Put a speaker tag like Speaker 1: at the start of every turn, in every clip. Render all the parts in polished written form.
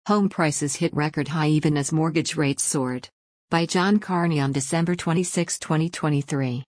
Speaker 1: Home prices hit record high even as mortgage rates soared. By John Carney on December 26, 2023.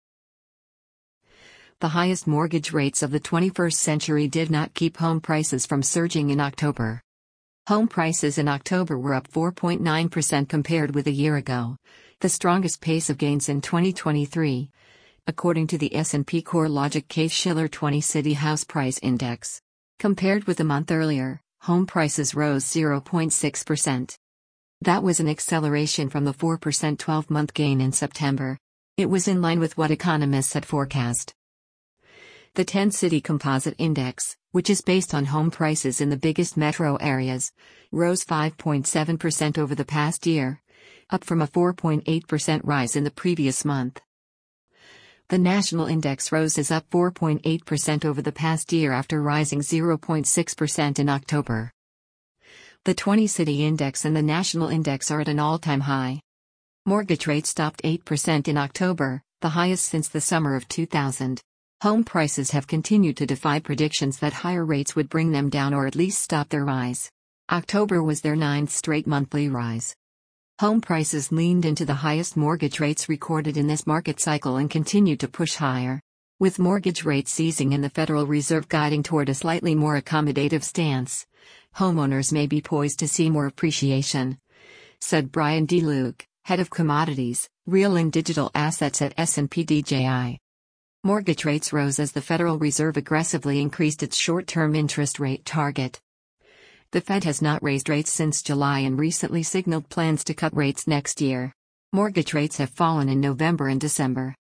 Speaker 1: The highest mortgage rates of the 21st century did not keep home prices from surging in October. Home prices in October were up 4.9% compared with a year ago, the strongest pace of gains in 2023, according to the S&P CoreLogic Case-Shiller 20 City House Price Index. Compared with a month earlier, home prices rose 0.6%. That was an acceleration from the 4% 12-month gain in September. It was in line with what economists had forecast. The 10-City Composite Index, which is based on home prices in the biggest metro areas, rose 5.7% over the past year, up from a 4.8% rise in the previous month. The National Index is up 4.8% over the past year after rising 0.6% in October. The 20-City Index and the National Index are at an all-time high. Mortgage rates topped 8% in October, the highest since the summer of 2000. Home prices have continued to defy predictions that higher rates would bring them down or at least stop their rise. October was their 9th straight monthly rise. Home prices leaned into the highest mortgage rates recorded in this market cycle and continued to push higher. With mortgage rates easing and the Federal Reserve guiding toward a slightly more accommodative stance, homeowners may be poised to see more appreciation, said Brian D. Luke, head of commodities, real and digital assets at S&P DJI. Mortgage rates rose as the Federal Reserve aggressively increased its short-term interest rate target. The Fed has not raised rates since July and recently signaled plans to cut rates next year. Mortgage rates have fallen in November and December.